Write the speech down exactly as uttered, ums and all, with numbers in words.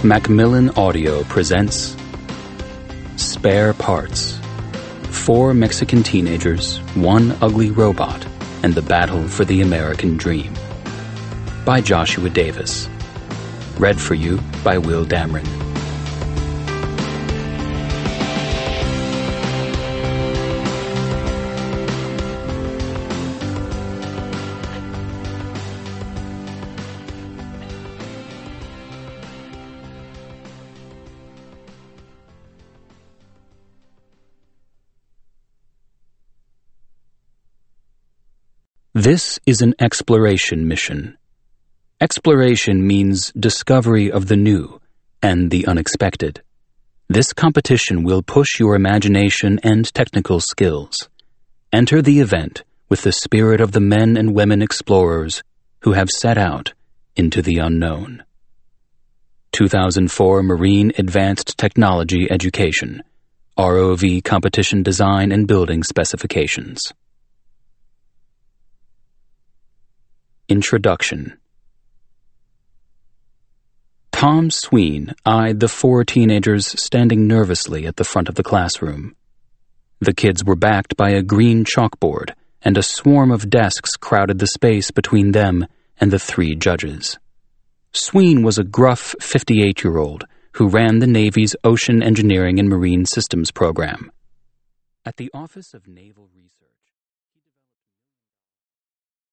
Macmillan Audio presents Spare Parts. Four Mexican teenagers, one ugly robot, and the battle for the American dream. By Joshua Davis. Read for you by Will Dameron. This is an exploration mission. Exploration means discovery of the new and the unexpected. This competition will push your imagination and technical skills. Enter the event with the spirit of the men and women explorers who have set out into the unknown. two thousand four Marine Advanced Technology Education, R O V Competition Design and Building Specifications. Introduction. Tom Sween eyed the four teenagers standing nervously at the front of the classroom. The kids were backed by a green chalkboard, and a swarm of desks crowded the space between them and the three judges. Sween was a gruff fifty-eight-year-old who ran the Navy's Ocean Engineering and Marine Systems program. At the Office of Naval Research,